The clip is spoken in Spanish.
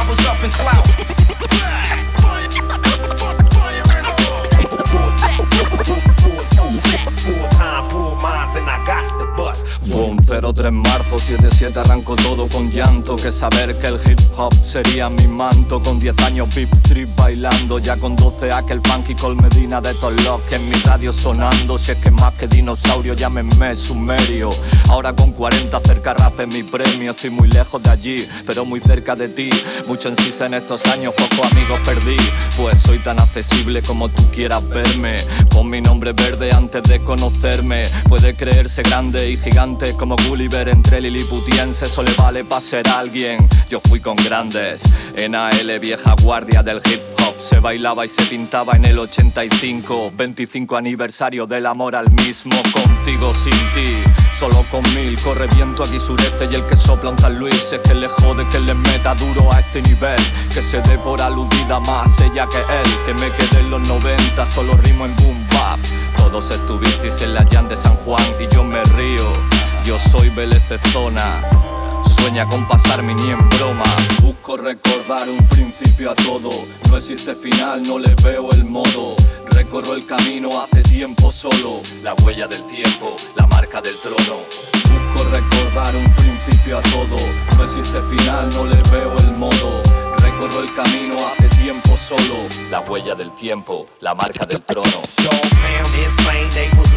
was up in clout. Boom, 03 marzo, 7-7 arrancó todo con llanto. Que saber que el hip hop sería mi manto. Con 10 años Beep Street bailando. Ya con 12 aquel funky Col Medina de todos los que en mi radio sonando. Si es que más que dinosaurio llámenme sumerio. Ahora con 40 cerca rap es mi premio. Estoy muy lejos de allí, pero muy cerca de ti. Mucho en sí en estos años, pocos amigos perdí. Pues soy tan accesible como tú quieras verme. Pon mi nombre verde antes de conocerme. Puede creerse grande y gigante como Gulliver entre liliputienses. Eso le vale pa' ser alguien. Yo fui con grandes. NAL, vieja guardia del hip hop. Se bailaba y se pintaba en el 85. 25 aniversario del amor al mismo. Contigo, sin ti, solo con 1000. Corre viento aquí sureste y el que sopla un tal Luis. Es que le jode que le meta duro a este nivel. Que se dé por aludida más ella que él. Que me quedé en los 90, solo rimo en boom bap. Todos estuvisteis en la Jan de San Juan y yo me río. Yo soy Vélez Zona. Sueña con pasarme ni en broma. Busco recordar un principio a todo. No existe final, no le veo el modo. Recorro el camino hace tiempo solo. La huella del tiempo, la marca del trono. Busco recordar un principio a todo. No existe final, no le veo el modo. Recorro el camino hace tiempo solo. La huella del tiempo, la marca del trono. Dog pound insane, they was